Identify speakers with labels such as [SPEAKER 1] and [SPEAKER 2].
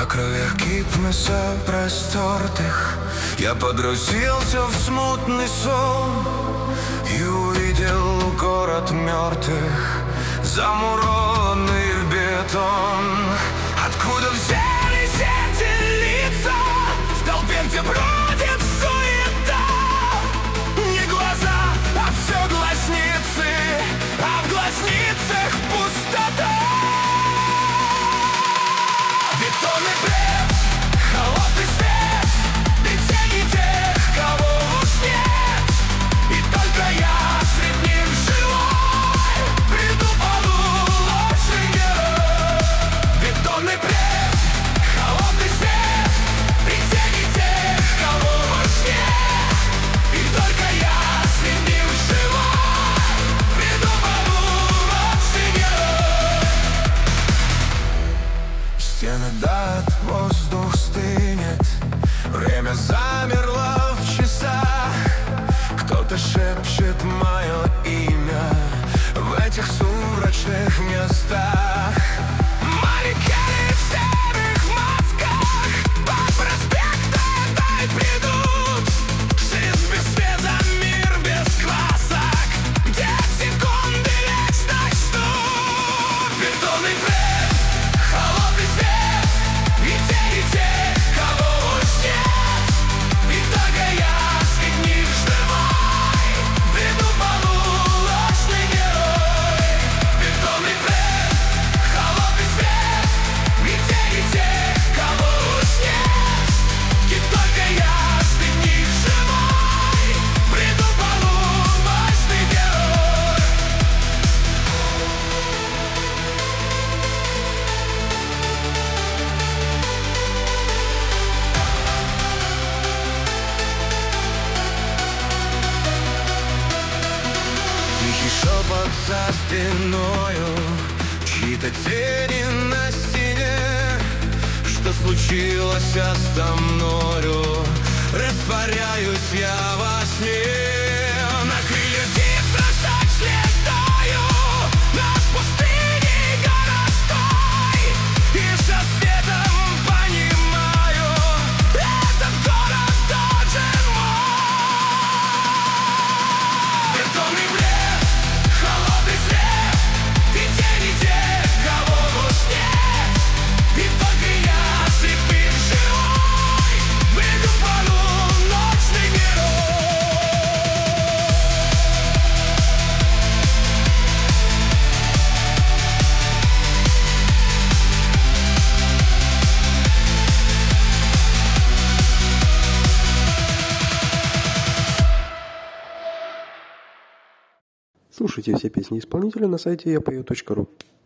[SPEAKER 1] На крыльях кипмеса простертых я погрузился в смутный сон и увидел город мертвых, замурованный в бетон. Откуда взялись эти лица в толпе, где бродит суета? Не глаза, а все глазницы, а в глазницах пустота. Бетонный бред, холодный свет, и тени тех, кого уж нет. И только я среди них живой, приду полуночный герой. Бетонный бред, холодный свет, и тени тех, кого уж нет. И только я среди них живой, приду полуночный герой. Стены дат, воздух стынет, время замерло в часах. Кто-то шепчет мое имя в этих сумрачных местах. Манекены в серых масках по проспекту дай придут. Жизнь без света, мир без красок, где секунды вечность ждут. Бетонный бред, холодный свет, и тени тех, кого уж нет. И только я среди них живой, приду полуночный герой. Бетонный бред, холодный свет, и тени тех, кого уж нет. И только я среди них живой, приду полуночный герой. Тихий шепот за спиною, чьи-то тени на стене. Что случилось со мною? Растворяюсь я во сне. На крыльях гипноса слетаю над пустыней городской, и со светом понимаю, этот город тоже мой. Бетонный бред, холодный свет, и тени тех, кого уж нет. И только я среди них живой, приду полуночный герой.
[SPEAKER 2] Слушайте все песни исполнителя на сайте yapою.ru.